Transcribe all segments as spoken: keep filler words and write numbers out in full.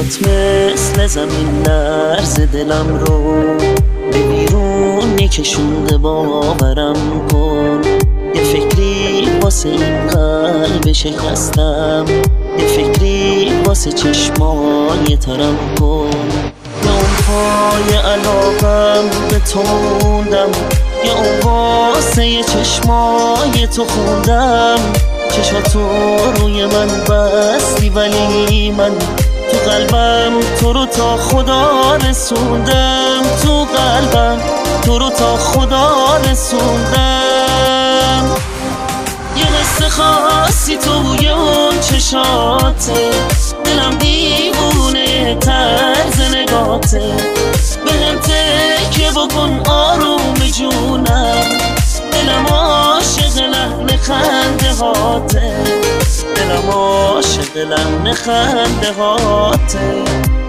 نگات مثل زمین لرز دلم رو به بیرون کشونده، باورم کن. یه فکری واسه این قلب شکستم، یه فکری واسه چشمای ترم کن. یا اون پای علاقم به تو موندم، یا اون واسه یه چشمای تو خوندم. چشاتو روی من بستی ولی من تو قلبم تو رو تا خدا رسوندم، تو قلبم تو رو تا خدا رسوندم. یه قصه خاصی توی اون چشاته، دلم دیوونه طرز نگاته. بهم تکیه بکن آروم جونم، دلم عاشق لحن خنده هاته، دلم عاشق لحن خنده هاته.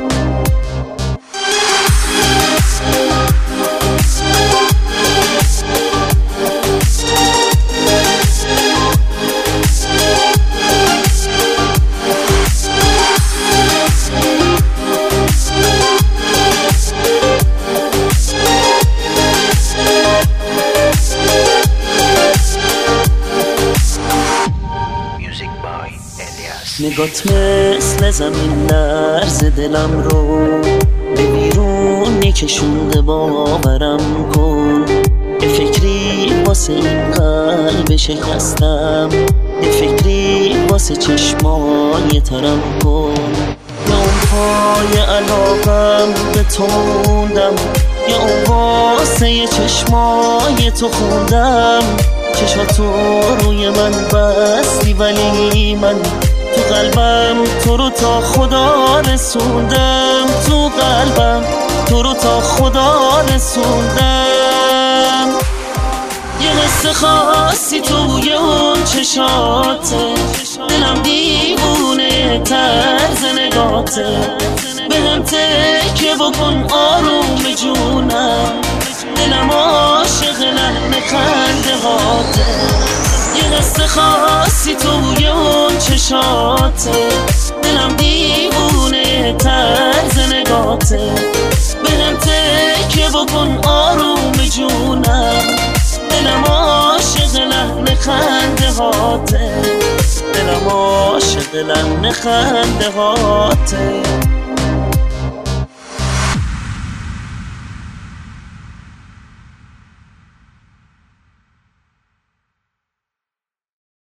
نگات مثل زمین لرز دلم رو به بیرون کشونده، باورم کن. یه فکری واسه این قلب شکستم، یه فکری واسه چشمای ترم کن. یا اون پای علاقم به تو موندم، یا اون واسه یه چشمای تو خوندم. چشاتو روی من بستی ولی من تو قلبم تو رو تا خدا رسوندم، تو قلبم تو رو تا خدا رسوندم. یه قصه خاصی توی اون چشاته، دلم دیوونه طرز نگاته. بهم تکیه بکن آروم جونم، دلم عاشق لحن خنده هاته. یه قصه خاصی توی اون چشاته، دلم دیوونه طرز نگاته. بهم تکیه بکن آروم جونم، دلم عاشق لحن خنده هاته، دلم عاشق لحن خنده هاته.